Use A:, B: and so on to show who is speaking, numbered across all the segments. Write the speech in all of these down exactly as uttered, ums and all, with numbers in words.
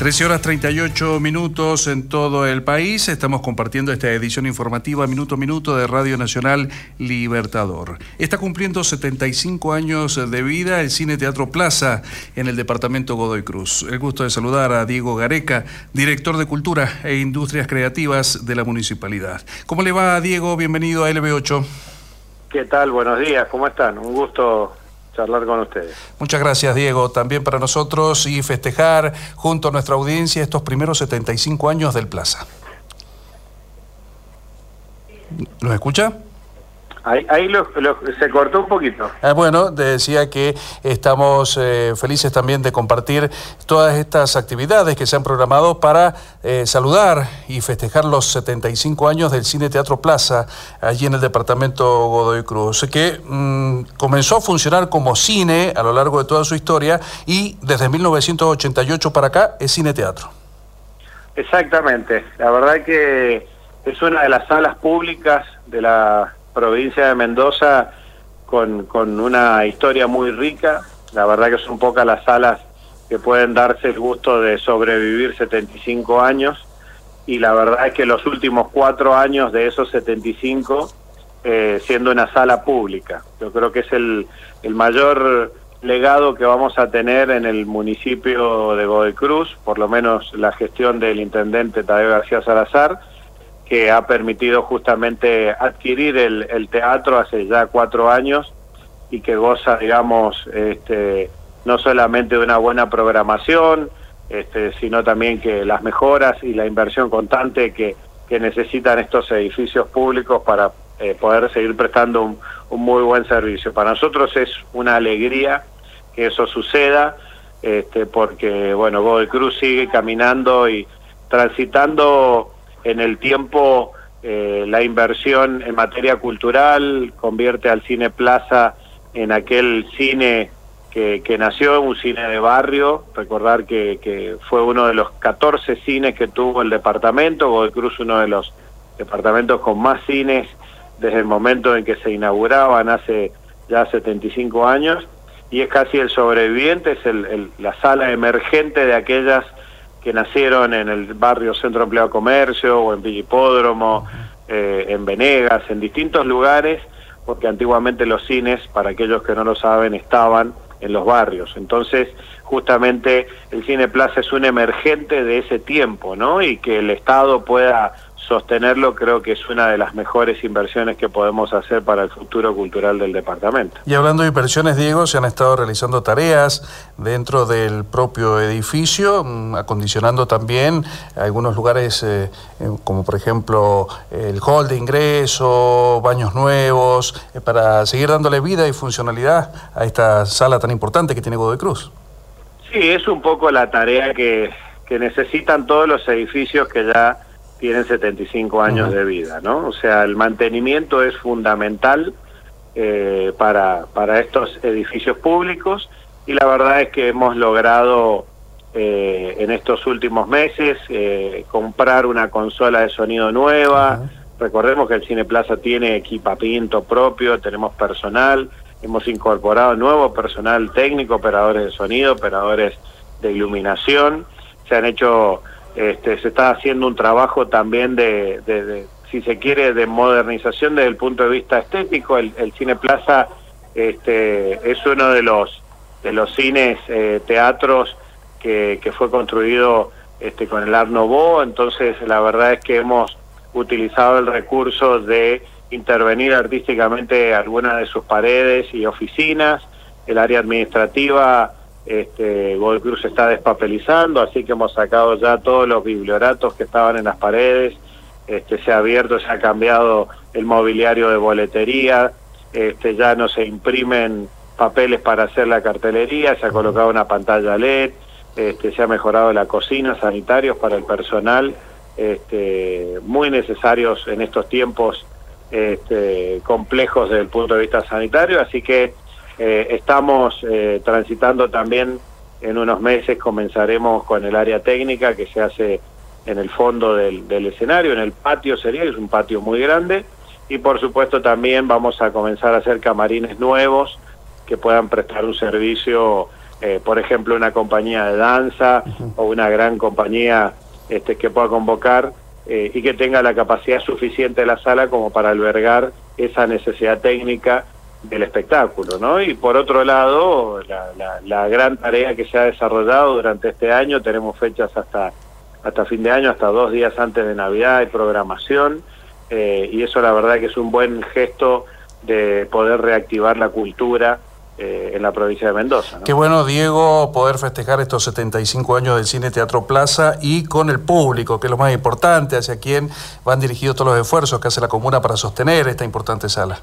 A: trece horas treinta y ocho minutos en todo el país. Estamos compartiendo esta edición informativa minuto a minuto de Radio Nacional Libertador. Está cumpliendo setenta y cinco años de vida el Cine Teatro Plaza en el departamento Godoy Cruz. El gusto de saludar a Diego Gareca, director de Cultura e Industrias Creativas de la Municipalidad. ¿Cómo le va, Diego? Bienvenido a L B ocho.
B: ¿Qué tal? Buenos días, ¿cómo están? Un gusto charlar con ustedes.
A: Muchas gracias, Diego, también para nosotros, y festejar junto a nuestra audiencia estos primeros setenta y cinco años del Plaza. ¿Nos escucha?
B: Ahí, ahí lo, lo, se cortó un poquito.
A: Ah, bueno, decía que estamos eh, felices también de compartir todas estas actividades que se han programado para eh, saludar y festejar los setenta y cinco años del Cine Teatro Plaza, allí en el departamento Godoy Cruz, que mmm, comenzó a funcionar como cine a lo largo de toda su historia y desde mil novecientos ochenta y ocho para acá es Cine Teatro.
B: Exactamente, la verdad que es una de las salas públicas de la provincia de Mendoza con, con una historia muy rica. La verdad que son pocas las salas que pueden darse el gusto de sobrevivir setenta y cinco años, y la verdad es que los últimos cuatro años de esos setenta y cinco eh, siendo una sala pública. Yo creo que es el, el mayor legado que vamos a tener en el municipio de Godoy Cruz, por lo menos la gestión del intendente Tadeo García Salazar, que ha permitido justamente adquirir el, el teatro hace ya cuatro años y que goza, digamos, este, no solamente de una buena programación, este, sino también que las mejoras y la inversión constante que, que necesitan estos edificios públicos para eh, poder seguir prestando un, un muy buen servicio. Para nosotros es una alegría que eso suceda, este, porque, bueno, Godoy Cruz sigue caminando y transitando en el tiempo eh, la inversión en materia cultural, convierte al Cine Plaza en aquel cine que, que nació, un cine de barrio. Recordar que, que fue uno de los catorce cines que tuvo el departamento, Godoy Cruz uno de los departamentos con más cines desde el momento en que se inauguraban hace ya setenta y cinco años, y es casi el sobreviviente, es el, el, la sala emergente de aquellas que nacieron en el barrio Centro Empleado Comercio o en Villa Hipódromo, eh, en Venegas, en distintos lugares, porque antiguamente los cines, para aquellos que no lo saben, estaban en los barrios. Entonces, justamente el Cine Plaza es un emergente de ese tiempo, ¿no? Y que el Estado pueda sostenerlo, creo que es una de las mejores inversiones que podemos hacer para el futuro cultural del departamento.
A: Y hablando de inversiones, Diego, se han estado realizando tareas dentro del propio edificio, acondicionando también algunos lugares, eh, como por ejemplo el hall de ingreso, baños nuevos, eh, para seguir dándole vida y funcionalidad a esta sala tan importante que tiene Godoy Cruz.
B: Sí, es un poco la tarea que, que necesitan todos los edificios que ya tienen setenta y cinco años uh-huh. de vida, ¿no? O sea, el mantenimiento es fundamental eh, para, para estos edificios públicos, y la verdad es que hemos logrado eh, en estos últimos meses eh, comprar una consola de sonido nueva. Uh-huh. Recordemos que el Cine Plaza tiene equipamiento propio, tenemos personal, hemos incorporado nuevo personal técnico, operadores de sonido, operadores de iluminación. Se han hecho... Este, se está haciendo un trabajo también de, de, de, si se quiere, de modernización desde el punto de vista estético. El, el Cine Plaza este, es uno de los de los cines, eh, teatros que, que fue construido este, con el Art Nouveau. Entonces, la verdad es que hemos utilizado el recurso de intervenir artísticamente algunas de sus paredes y oficinas. El área administrativa, Este, Godoy Cruz se está despapelizando, así que hemos sacado ya todos los biblioratos que estaban en las paredes, este, se ha abierto, se ha cambiado el mobiliario de boletería, este, ya no se imprimen papeles para hacer la cartelería, se ha colocado una pantalla L E D, este, se ha mejorado la cocina, sanitarios para el personal, este, muy necesarios en estos tiempos este, complejos desde el punto de vista sanitario, así que Eh, estamos eh, transitando también, en unos meses comenzaremos con el área técnica que se hace en el fondo del, del escenario, en el patio sería, es un patio muy grande, y por supuesto también vamos a comenzar a hacer camarines nuevos que puedan prestar un servicio eh, por ejemplo, una compañía de danza uh-huh. o una gran compañía este, que pueda convocar eh, y que tenga la capacidad suficiente de la sala como para albergar esa necesidad técnica del espectáculo, ¿no? Y por otro lado, la, la, la gran tarea que se ha desarrollado durante este año, tenemos fechas hasta, hasta fin de año, hasta dos días antes de Navidad, hay programación, eh, y eso la verdad que es un buen gesto de poder reactivar la cultura eh, en la provincia de Mendoza, ¿no?
A: Qué bueno, Diego, poder festejar estos setenta y cinco años del Cine Teatro Plaza y con el público, que es lo más importante, hacia quien van dirigidos todos los esfuerzos que hace la comuna para sostener esta importante sala.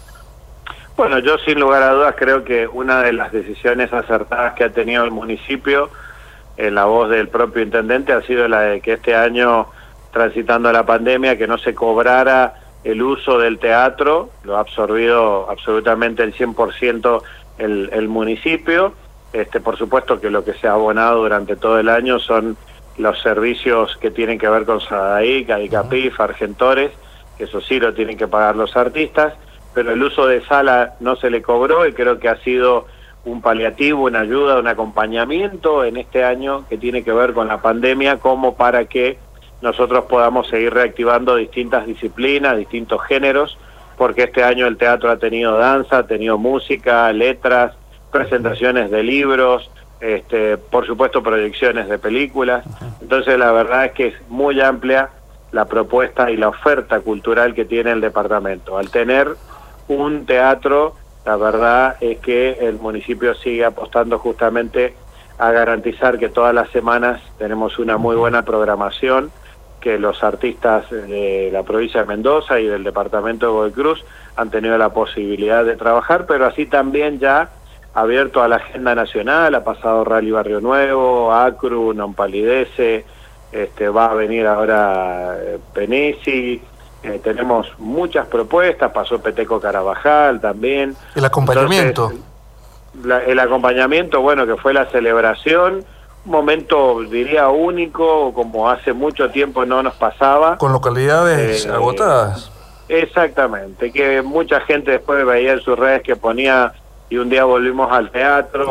B: Bueno, yo sin lugar a dudas creo que una de las decisiones acertadas que ha tenido el municipio, en la voz del propio intendente, ha sido la de que este año, transitando la pandemia, que no se cobrara el uso del teatro, lo ha absorbido absolutamente el cien por ciento el, el municipio. Este, por supuesto que lo que se ha abonado durante todo el año son los servicios que tienen que ver con SADAIC, ADICAPIF, Argentores, que eso sí lo tienen que pagar los artistas, pero el uso de sala no se le cobró y creo que ha sido un paliativo, una ayuda, un acompañamiento en este año que tiene que ver con la pandemia, como para que nosotros podamos seguir reactivando distintas disciplinas, distintos géneros, porque este año el teatro ha tenido danza, ha tenido música, letras, presentaciones de libros, este, por supuesto proyecciones de películas. Entonces la verdad es que es muy amplia la propuesta y la oferta cultural que tiene el departamento. Al tener un teatro, la verdad es que el municipio sigue apostando justamente a garantizar que todas las semanas tenemos una muy buena programación, que los artistas de la provincia de Mendoza y del departamento de Godoy Cruz han tenido la posibilidad de trabajar, pero así también ya abierto a la agenda nacional, ha pasado Rally Barrio Nuevo, Acru, Non Palidece, este, va a venir ahora eh, Penesi. Eh, tenemos muchas propuestas, pasó Peteco Carabajal también.
A: El acompañamiento.
B: Entonces, la, el acompañamiento, bueno, que fue la celebración, un momento, diría, único, como hace mucho tiempo no nos pasaba.
A: Con localidades eh, agotadas.
B: Exactamente, que mucha gente después veía en sus redes que ponía, y un día volvimos al teatro,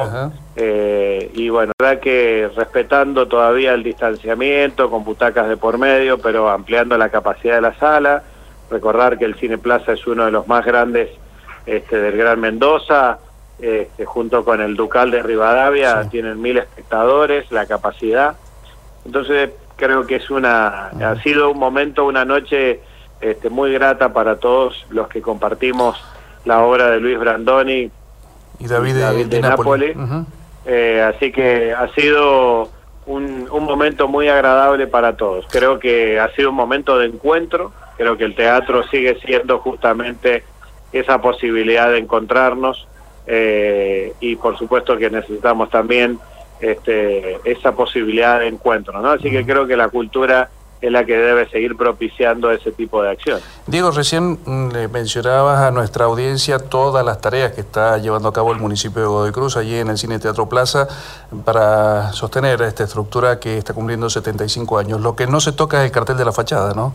B: eh, y bueno, la verdad que respetando todavía el distanciamiento, con butacas de por medio, pero ampliando la capacidad de la sala. Recordar que el Cine Plaza es uno de los más grandes este, del Gran Mendoza, este, junto con el Ducal de Rivadavia, sí. Tienen mil espectadores, la capacidad. Entonces creo que es una, uh-huh. ha sido un momento, una noche este, muy grata para todos los que compartimos la obra de Luis Brandoni
A: y David de,
B: David de, de Nápoles. Uh-huh. eh, así que ha sido un, un momento muy agradable para todos. Creo que ha sido un momento de encuentro. Creo que el teatro sigue siendo justamente esa posibilidad de encontrarnos, eh, y por supuesto que necesitamos también este, esa posibilidad de encuentro, ¿no? Así que creo que la cultura es la que debe seguir propiciando ese tipo de acciones.
A: Diego, recién le mencionabas a nuestra audiencia todas las tareas que está llevando a cabo el municipio de Godoy Cruz, allí en el Cine Teatro Plaza, para sostener esta estructura que está cumpliendo setenta y cinco años. Lo que no se toca es el cartel de la fachada, ¿no?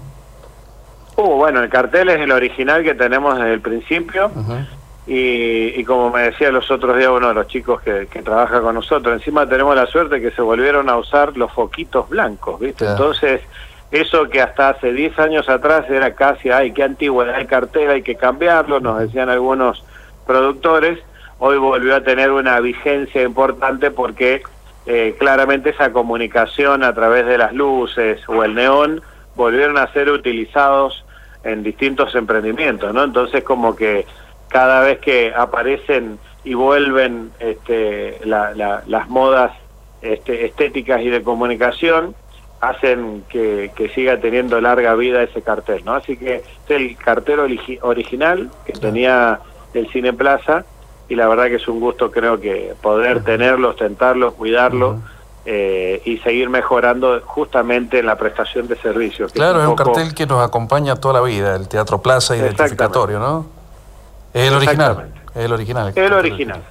B: Uh, bueno, el cartel es el original que tenemos desde el principio. Uh-huh. y, y como me decía los otros días uno de los chicos que, que trabaja con nosotros, encima tenemos la suerte que se volvieron a usar los foquitos blancos, ¿viste? Yeah. Entonces, eso que hasta hace diez años atrás era casi, ay, qué antigüedad el cartel, hay que cambiarlo, nos decían algunos productores, hoy volvió a tener una vigencia importante porque eh, claramente esa comunicación a través de las luces o el neón volvieron a ser utilizados en distintos emprendimientos, ¿no? Entonces como que cada vez que aparecen y vuelven este, la, la, las modas este, estéticas y de comunicación, hacen que, que siga teniendo larga vida ese cartel, ¿no? Así que es el cartel origi original que tenía el Cine Plaza, y la verdad que es un gusto, creo que poder tenerlo, ostentarlo, cuidarlo, uh-huh. eh, y seguir mejorando justamente en la prestación de servicios.
A: Claro, es un,
B: es un
A: cartel que nos acompaña toda la vida, el Teatro Plaza, identificatorio, ¿no? Es el original, es el original.
B: El original.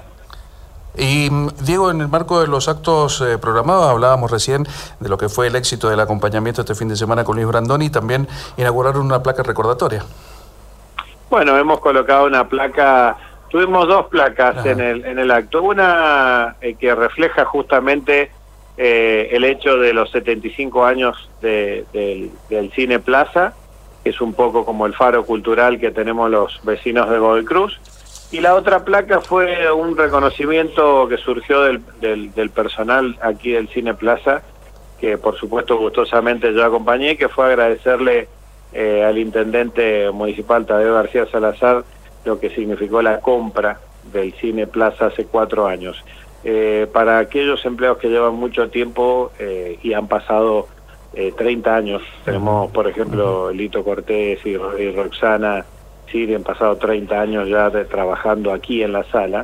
A: Y Diego, en el marco de los actos eh, programados, hablábamos recién de lo que fue el éxito del acompañamiento este fin de semana con Luis Brandoni, y también inauguraron una placa recordatoria.
B: Bueno, hemos colocado una placa Tuvimos dos placas
A: Ajá.
B: en el, en el acto. Una eh, que refleja justamente eh, el hecho de los setenta y cinco años de, del, del Cine Plaza, que es un poco como el faro cultural que tenemos los vecinos de Godoy Cruz. Y la otra placa fue un reconocimiento que surgió del, del, del personal aquí del Cine Plaza, que por supuesto gustosamente yo acompañé, que fue agradecerle eh, al intendente municipal Tadeo García Salazar lo que significó la compra del Cine Plaza hace cuatro años. Eh, para aquellos empleados que llevan mucho tiempo eh, y han pasado eh, treinta años, tenemos por ejemplo Lito Cortés y, y Roxana Siri, han pasado treinta años ya de, trabajando aquí en la sala,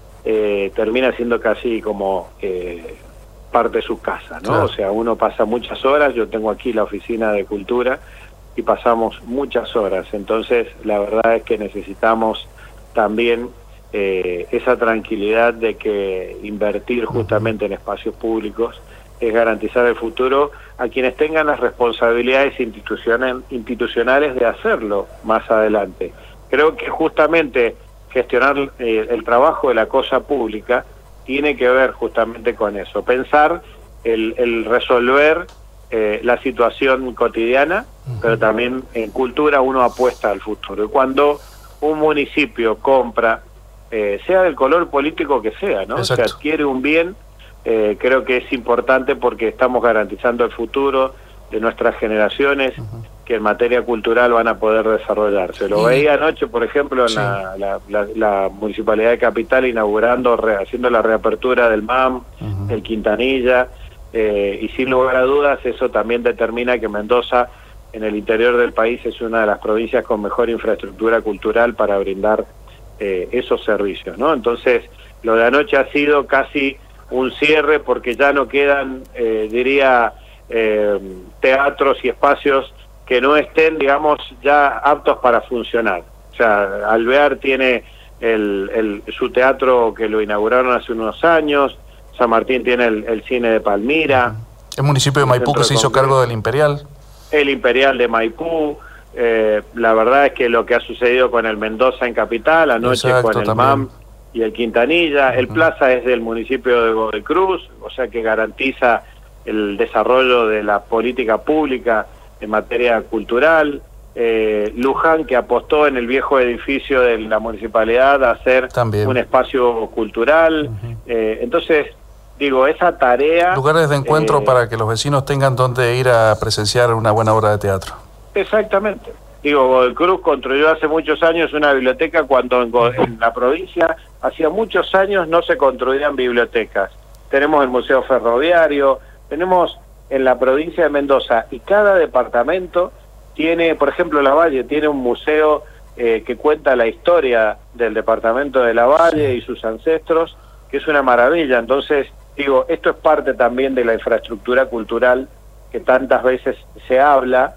B: eh, termina siendo casi como eh, parte de su casa, ¿no? Claro. O sea, uno pasa muchas horas, yo tengo aquí la oficina de cultura, y pasamos muchas horas, entonces la verdad es que necesitamos también eh, esa tranquilidad de que invertir justamente en espacios públicos es garantizar el futuro a quienes tengan las responsabilidades institucional, institucionales de hacerlo más adelante. Creo que justamente gestionar eh, el trabajo de la cosa pública tiene que ver justamente con eso, pensar el, el resolver Eh, la situación cotidiana, uh-huh. pero también en cultura uno apuesta al futuro. Y cuando un municipio compra, eh, sea del color político que sea, ¿no? Se adquiere un bien, eh, creo que es importante porque estamos garantizando el futuro de nuestras generaciones, uh-huh. que en materia cultural van a poder desarrollarse. Lo uh-huh. veía anoche, por ejemplo, en sí. la, la, la, la Municipalidad de Capital inaugurando, re, haciendo la reapertura del M A M, uh-huh. el Quintanilla. Eh, y sin lugar a dudas eso también determina que Mendoza en el interior del país es una de las provincias con mejor infraestructura cultural para brindar eh, esos servicios, ¿no? Entonces lo de anoche ha sido casi un cierre porque ya no quedan, eh, diría, eh, teatros y espacios que no estén, digamos, ya aptos para funcionar. O sea, Alvear tiene el, el, su teatro que lo inauguraron hace unos años, San Martín tiene el, el cine de Palmira.
C: El municipio de Maipú que se hizo cargo del Imperial.
B: El Imperial de Maipú. Eh, la verdad es que lo que ha sucedido con el Mendoza en Capital, anoche Exacto, con el también. M A M y el Quintanilla. Uh-huh. El Plaza es del municipio de Godoy Cruz, o sea que garantiza el desarrollo de la política pública en materia cultural. Eh, Luján, que apostó en el viejo edificio de la municipalidad a hacer también. Un espacio cultural. Uh-huh. eh, entonces... Digo, esa tarea...
C: Lugares de encuentro eh, para que los vecinos tengan donde ir a presenciar una buena obra de teatro.
B: Exactamente. Digo, Godoy Cruz construyó hace muchos años una biblioteca cuando en, en la provincia hacía muchos años no se construían bibliotecas. Tenemos el Museo Ferroviario, tenemos en la provincia de Mendoza y cada departamento tiene, por ejemplo, La Valle tiene un museo eh, que cuenta la historia del departamento de La Valle y sus ancestros, que es una maravilla. Entonces, digo, esto es parte también de la infraestructura cultural que tantas veces se habla,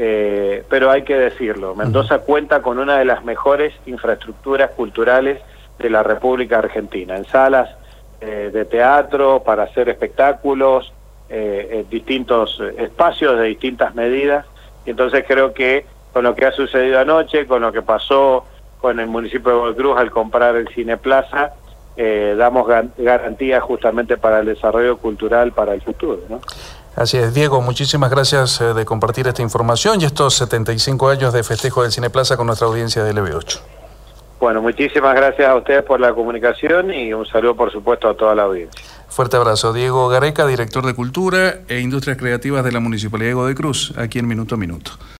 B: eh, pero hay que decirlo. Mendoza uh-huh. cuenta con una de las mejores infraestructuras culturales de la República Argentina, en salas eh, de teatro, para hacer espectáculos, eh, eh, distintos espacios de distintas medidas. Y entonces creo que con lo que ha sucedido anoche, con lo que pasó con el municipio de Godoy Cruz al comprar el Cine Plaza, Eh, damos garantía justamente para el desarrollo cultural para el futuro, ¿no?
C: Así es, Diego, muchísimas gracias eh, de compartir esta información y estos setenta y cinco años de festejo del Cine Plaza con nuestra audiencia de L B ocho.
B: Bueno, muchísimas gracias a ustedes por la comunicación y un saludo por supuesto a toda la audiencia.
C: Fuerte abrazo. Diego Gareca,
A: director de Cultura e Industrias Creativas de la Municipalidad de Godoy Cruz, aquí en Minuto a Minuto.